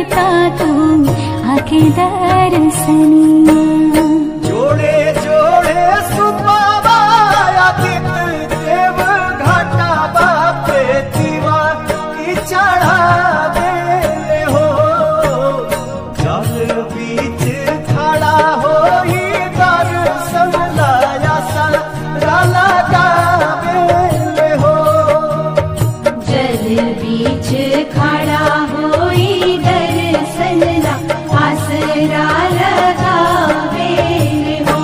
देता तू आके दर्शनिया। जोड़े जोड़े सुबाबा आदित्य देव घाटा बापे दीवा की चढ़ावे हो। जल बीच खड़ा होई दर्शन लाया सारा लगावे हो। जल बीच खड़ा होई दर्शन ला आसरा लगावे हो।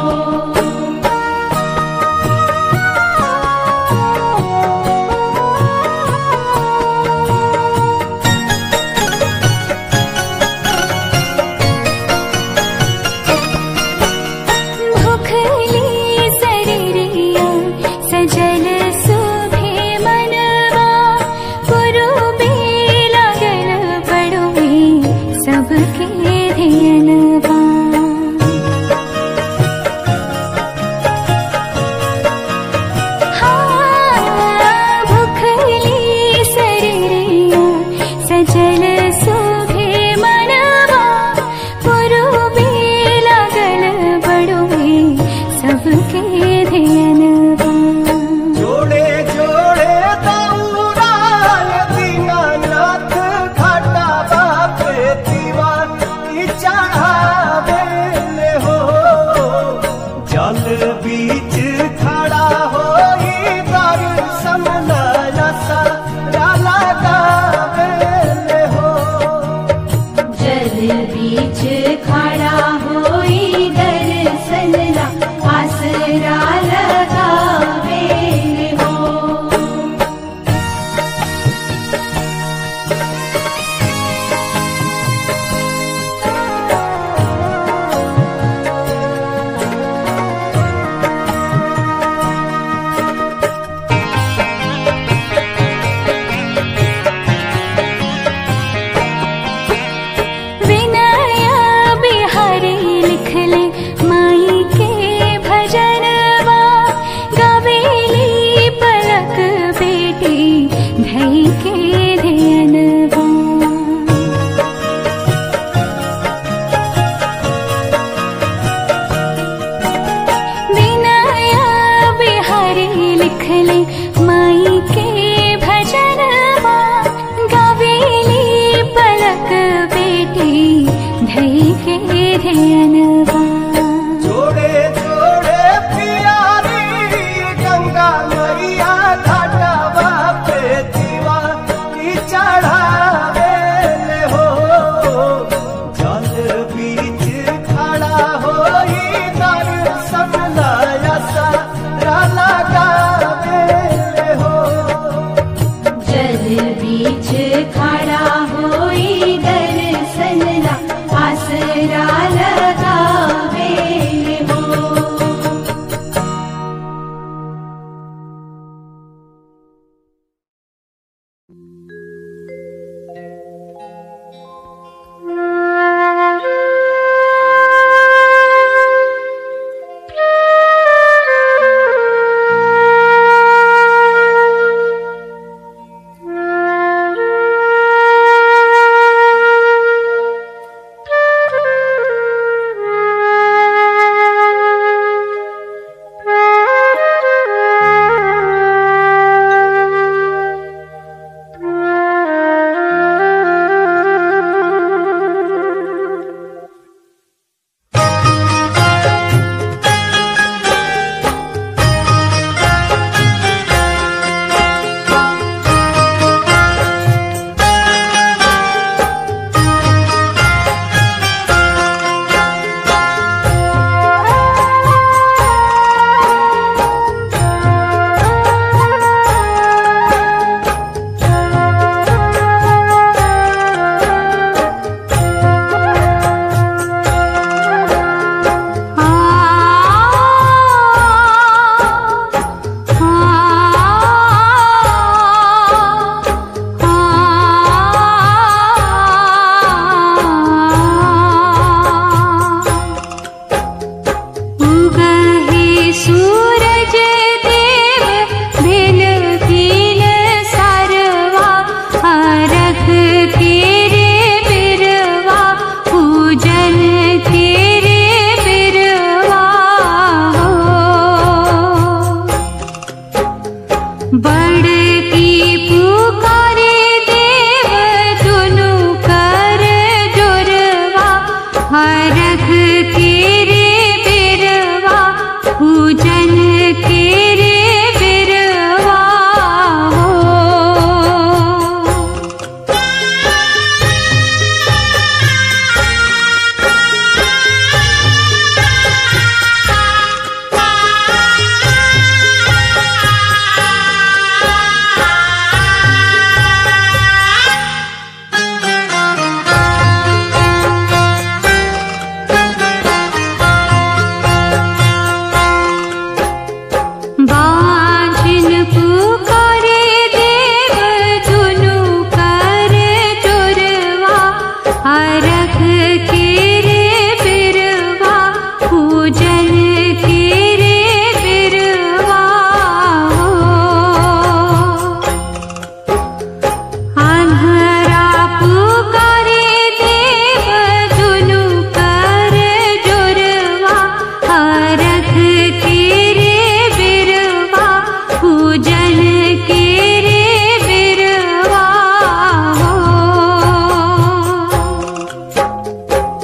भूखली शरीरिया सजल सुभे मनवा पुरुबे लागल बड़ुए सबके धियनवा। हाँ, भूखली शरीरिया सजल सुभे मनवा पुरुबे लागल बड़ुए सबके धियनवा। जोड़े जोड़े दौड़ाय दीनानाथ घाटा बापे दीवा की चढ़ावे हो। जल बीच खड़ा होई दर्शन लाया सारा लगावे हो। जल बीच खड़ा होई दर्शन ला आसरा लगावे हो। विनय बिहारी लिखले माई के भजन आरख के रे बिरवा पूजन के रे बिरवा हो। आन्हरा पुकारे देव दुनु कर जुरवा आरख के रे बिरवा पूजन के रे बिरवा हो।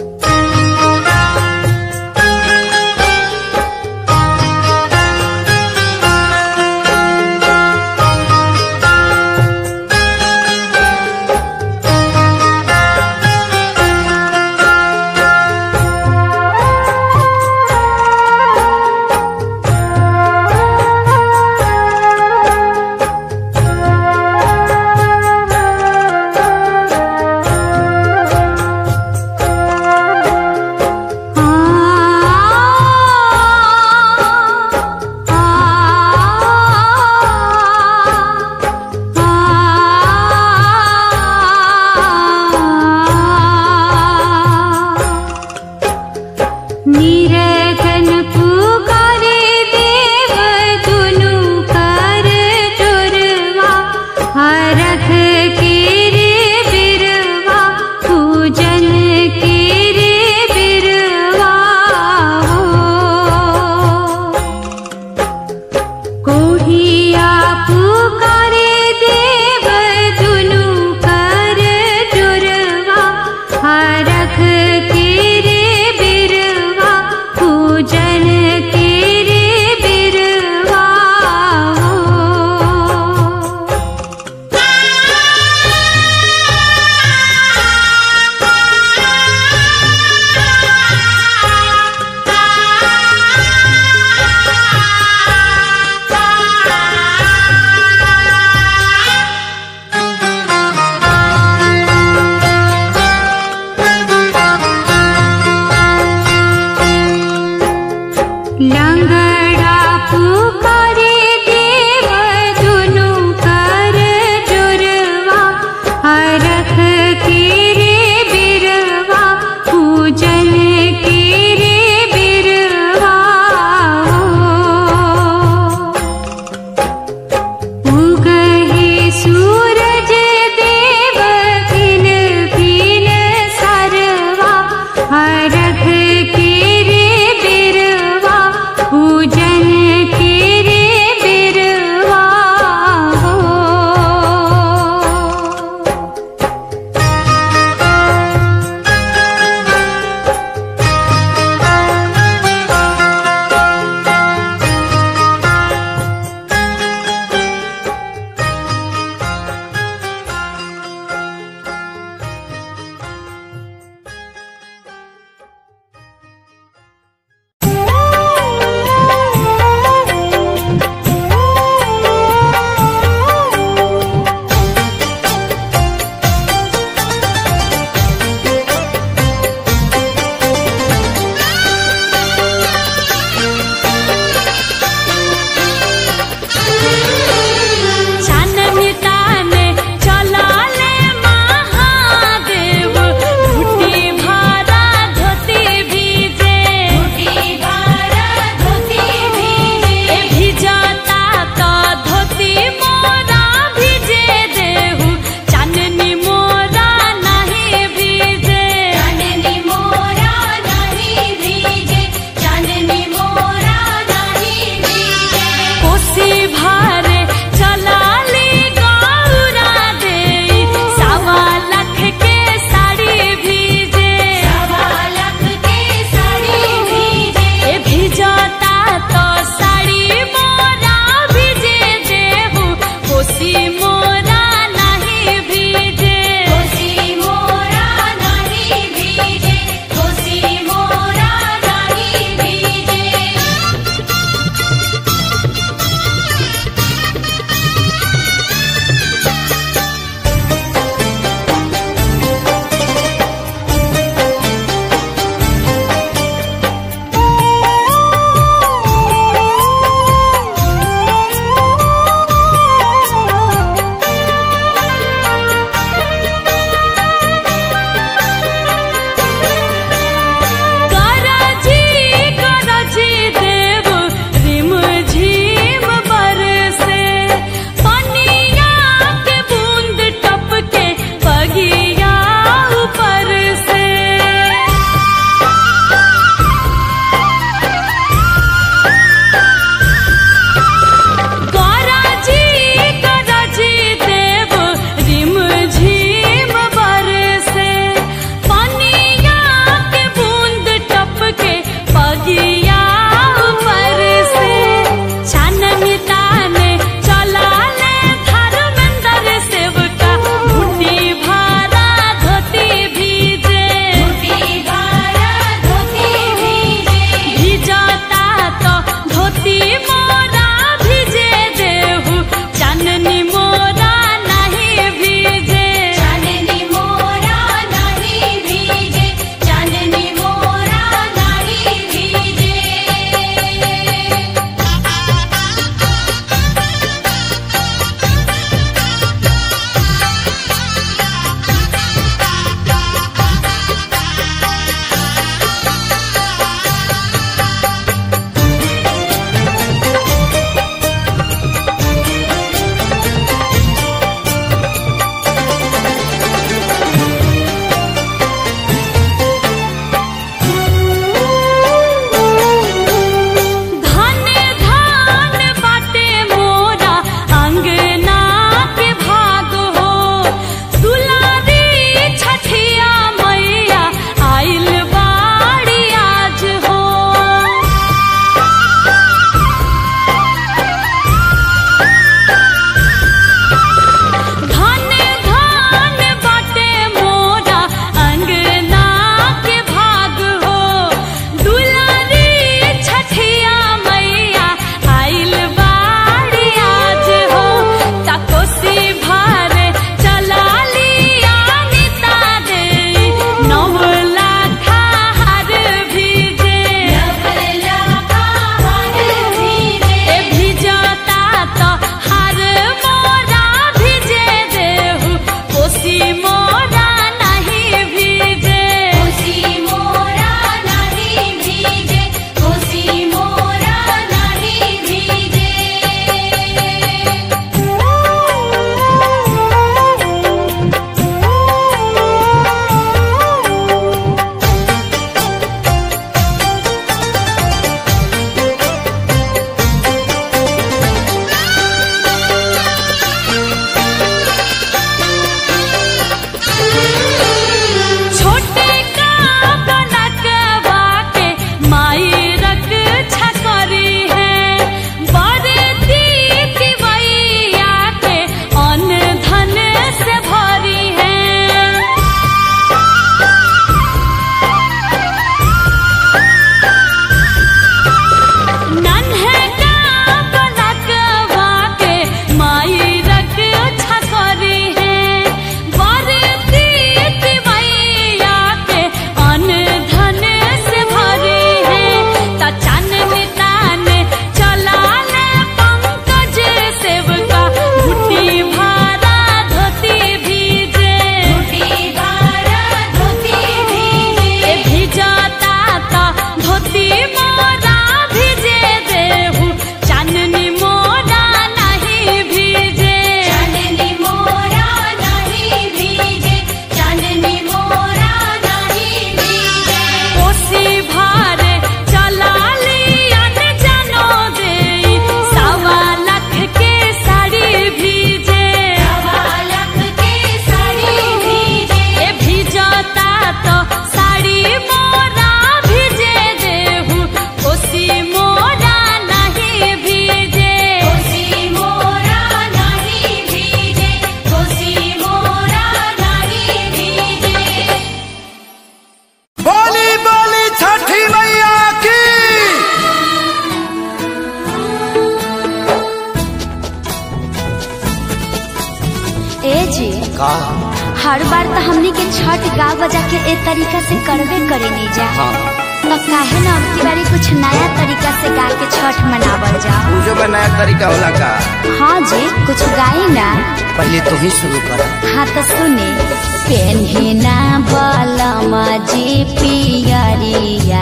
तो हमनी के छठ गा बजा के ए तरीका से करबे करे नहीं जा। तो काहे ना अब की बारी कुछ नया तरीका से गा के छठ मनावल जाओ। पूजो में नया तरीका होला का? हाँ जी, कुछ गाई ना। पहले तो ही शुरू कर। हाँ तो सुने। पेन्हिना बलमा जी पियरिया,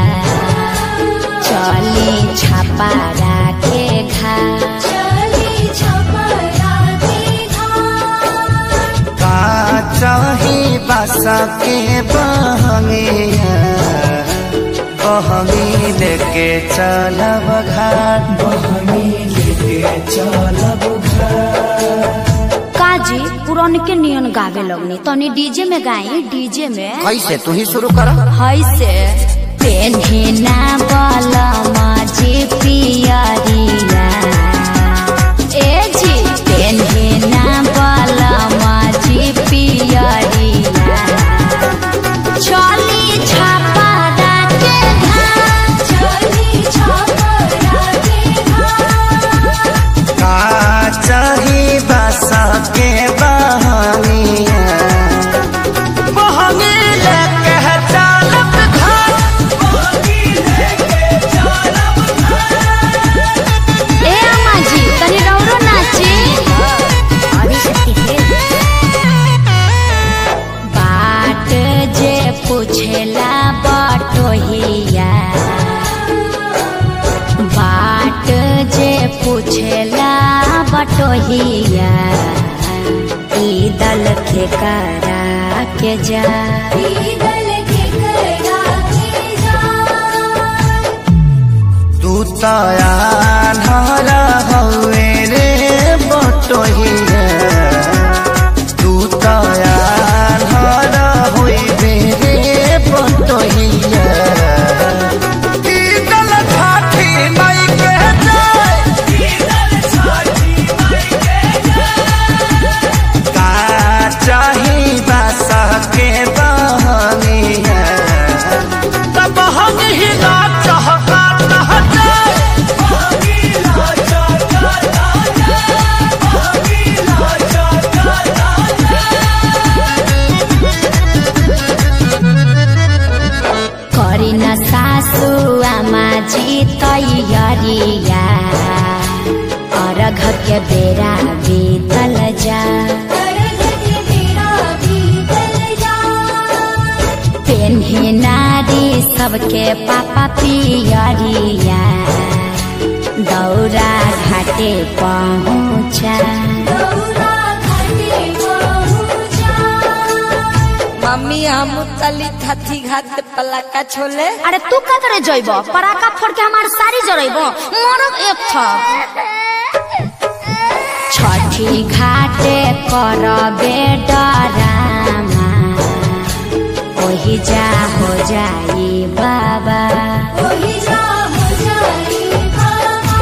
चली छापा राखे घा, का चाही बासा के बहंगिया, बहंगी लेके चलब घाट, बहंगी लेके चलब घाट। काजी पुरान के नियन गावे लगनी, तनी डीजे में गाई। डीजे में कैसे? तू ही शुरू कर। हाय से पेन्हिना बलमा जी पियरिया, ए जी पेन्हिना बलमा जी पियरिया, चली छापा राखे घाट, चली छापा राखे घाट। का चाही बासा के बहंगिया, बहंगी लेके चलब घाट, बहंगी लेके चलब घाट। ए अम्मा जी तनी रौरो नाची। बाट जे पूछेला बटोहिया, बाट जे पूछेला बटोहिया, ई दल के करा के जा, ई दल के करा के जा। तू तयार हवे रे बटोहिया, तू तयार होइबे रे बटोहिया। ई दल छाठी माई के जाय, ई दल छाठी माई के जाय। का चाही बासा के बहंगिया, तब हम ही ना चाहता ना जाए, बहंगी ना चाहता ना जाए, बहंगी ना चाहता ना जाए। करी न सासु आमा जी तैयारिया, अर्घ के बेरा बीतल जा, पेन्ही नारी सबके पापा पियरिया, दौरा घाटे पहुँचा, मम्मी हम तली थी घाट पलाका छोले। अरे तू का करे जइब? पराका फोड़ के हमार सारी जरइब, मरद एक था। छठी घाटे करबे डरामा, ओही जा हो जाई बाबा, ओही जा हो जाई बाबा।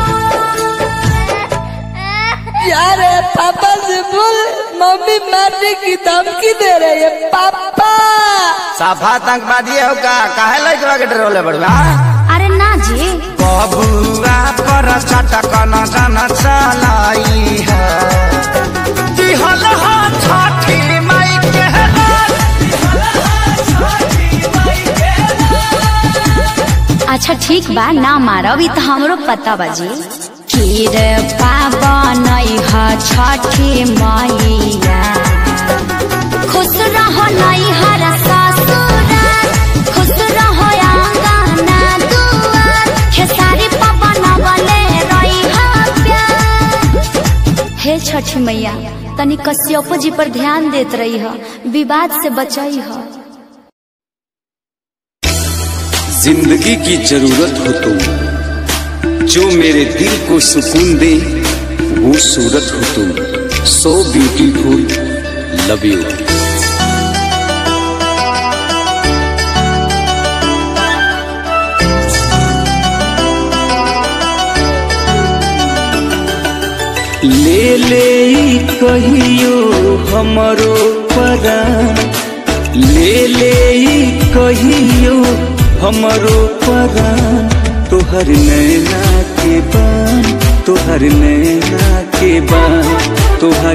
यार पापा से बोल, मम्मी मारने की धमकी दे रही है। पापा साफा आतंकवादी हो का? काहे लइकवा के डरोले बड़वा? अरे ना जी, बबुआ पर चटकन जन चलाई है, दिहल हा छठी माई के लाल, दिहल हा छठी माई के लाल। अच्छा ठीक बा, ना मारब, ई तो हमरो पता बाजी। खीर पावन ह छठी मैया, खुश रहो नैहर ससुराल, खुश रहो आंगना दुआर, खेसारी पवन बले रही प्यार। हे छठी मैया तनी कश्यपो जी पर ध्यान देत रही है, विवाद से बचाई है। जिंदगी की जरूरत हो तुम, जो मेरे दिल को सुकून दे, वो सूरत हो तुम। So beautiful, love you. ले ले कहियो हमरो परान, ले ले कहियो हमरो परान, तोहर नैना के बान, तोहर नैना के बान, तोहर